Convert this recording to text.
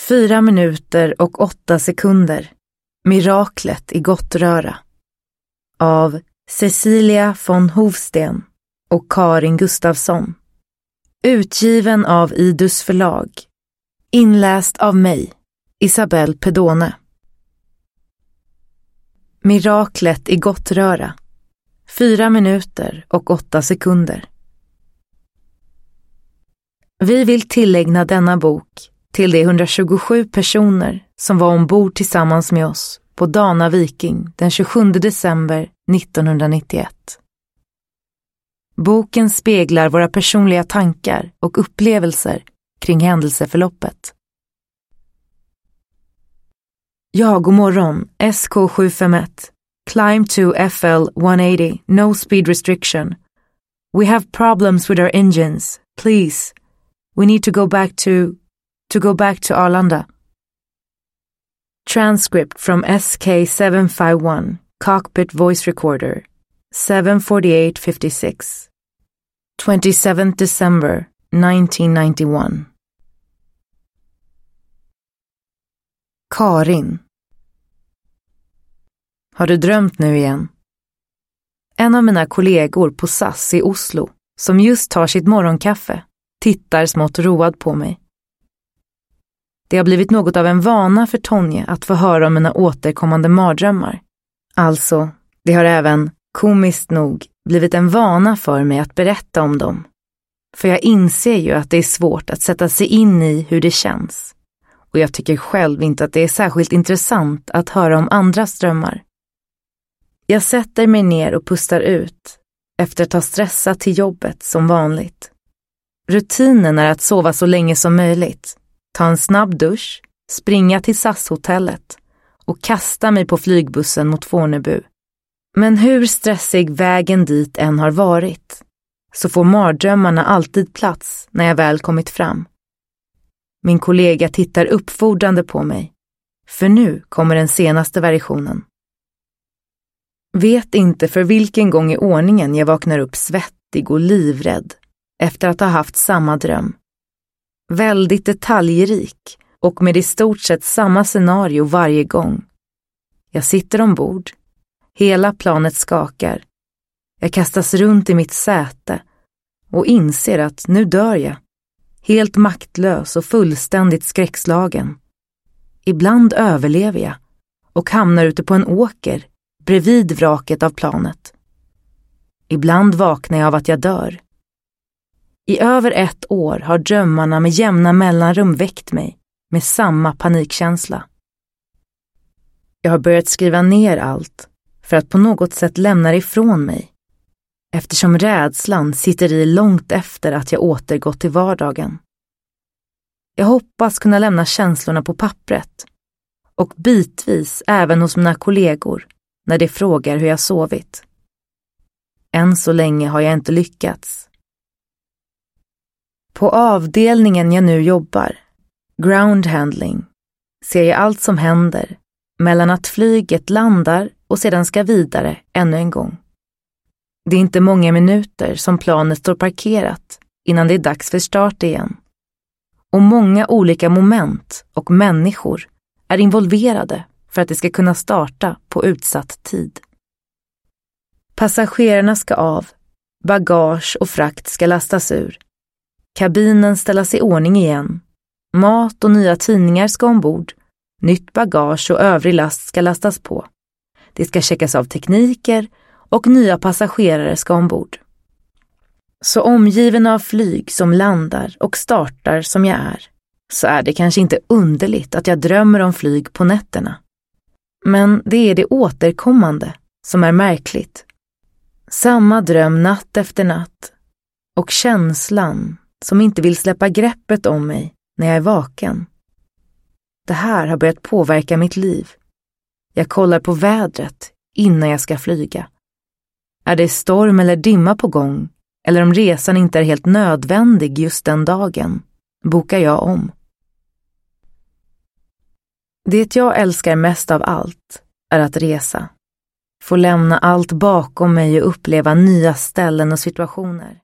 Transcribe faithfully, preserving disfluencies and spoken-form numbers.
Fyra minuter och åtta sekunder. Miraklet i Gottröra. Av Cecilia von Hovsten och Karin Gustafsson. Utgiven av Idus förlag. Inläst av mig, Isabel Pedone. Miraklet i Gottröra. Fyra minuter och åtta sekunder. Vi vill tillägna denna bok till de hundratjugosju personer som var ombord tillsammans med oss på Dana Viking den tjugosjunde december nittonhundranittioett. Boken speglar våra personliga tankar och upplevelser kring händelseförloppet. Ja, god morgon, S K sju fem ett. Climb to F L one eighty, no speed restriction. We have problems with our engines. Please, we need to go back to, to go back to Arlanda. Transcript from S K seven five one, cockpit voice recorder, seven forty-eight fifty-six. twenty-seventh December nineteen ninety-one. Karin. Har du drömt nu igen? En av mina kollegor på S A S i Oslo, som just tar sitt morgonkaffe, tittar smått road på mig. Det har blivit något av en vana för Tonje att få höra om mina återkommande mardrömmar. Alltså, det har även, komiskt nog, blivit en vana för mig att berätta om dem. För jag inser ju att det är svårt att sätta sig in i hur det känns. Och jag tycker själv inte att det är särskilt intressant att höra om andras drömmar. Jag sätter mig ner och pustar ut efter att ha stressat till jobbet som vanligt. Rutinen är att sova så länge som möjligt, ta en snabb dusch, springa till S A S-hotellet och kasta mig på flygbussen mot Fornebu. Men hur stressig vägen dit än har varit, så får mardrömmarna alltid plats när jag väl kommit fram. Min kollega tittar uppfordrande på mig, för nu kommer den senaste versionen. Vet inte för vilken gång i ordningen jag vaknar upp svettig och livrädd efter att ha haft samma dröm. Väldigt detaljrik och med i stort sett samma scenario varje gång. Jag sitter ombord. Hela planet skakar. Jag kastas runt i mitt säte och inser att nu dör jag. Helt maktlös och fullständigt skräckslagen. Ibland överlever jag och hamnar ute på en åker bredvid vraket av planet. Ibland vaknar jag av att jag dör. I över ett år har drömmarna med jämna mellanrum väckt mig med samma panikkänsla. Jag har börjat skriva ner allt för att på något sätt lämna det ifrån mig, eftersom rädslan sitter i långt efter att jag återgått till vardagen. Jag hoppas kunna lämna känslorna på pappret och bitvis även hos mina kollegor när de frågar hur jag sovit. Än så länge har jag inte lyckats. På avdelningen jag nu jobbar, ground handling, ser jag allt som händer mellan att flyget landar och sedan ska vidare ännu en gång. Det är inte många minuter som planet står parkerat innan det är dags för start igen. Och många olika moment och människor är involverade för att det ska kunna starta på utsatt tid. Passagerarna ska av, bagage och frakt ska lastas ur. Kabinen ställas i ordning igen. Mat och nya tidningar ska ombord. Nytt bagage och övrig last ska lastas på. Det ska checkas av tekniker och nya passagerare ska ombord. Så omgiven av flyg som landar och startar som jag är, så är det kanske inte underligt att jag drömmer om flyg på nätterna. Men det är det återkommande som är märkligt. Samma dröm natt efter natt och känslan som inte vill släppa greppet om mig när jag är vaken. Det här har börjat påverka mitt liv. Jag kollar på vädret innan jag ska flyga. Är det storm eller dimma på gång, eller om resan inte är helt nödvändig just den dagen, bokar jag om. Det jag älskar mest av allt är att resa. Få lämna allt bakom mig och uppleva nya ställen och situationer.